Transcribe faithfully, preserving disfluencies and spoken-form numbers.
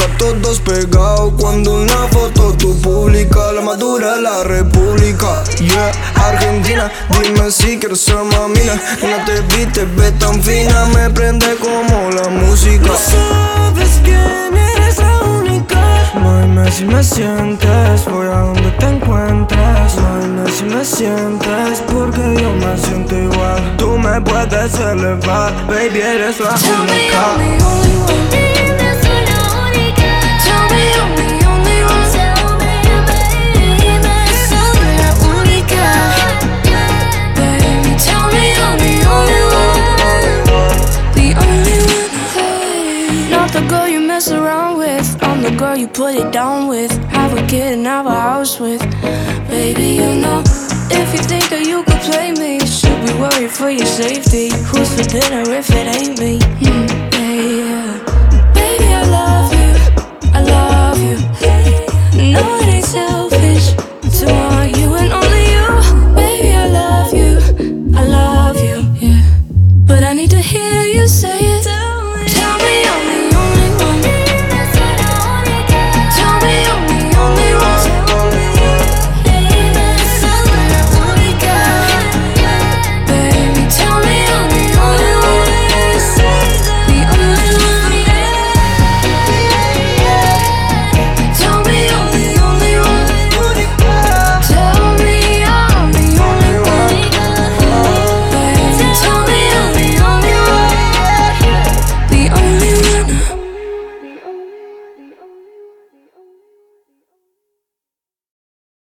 a todos pegados cuando una foto tú publicas. La más dura de la república, yeah. Argentina, dime si quieres ser mamina. No te vi, te ves tan fina, me prende como la música. No sabes quién eres, la única. Dime si me sientes, voy a donde te encuentres. Dime si me sientes, porque yo me siento igual. Tú me puedes elevar, baby, eres la Tell me única. I'm the only one. Dime soy la única. Tell me I'm the only one. Tell me, baby. Soy la única. Baby, tell me I'm the only one. The only one. Not the girl you mess around with, I'm the girl you put it down with. Have a kid and have a house with. Baby, you know, if you think that you could play me, should be worried for your safety. Who's for dinner if it ain't me? Hmm.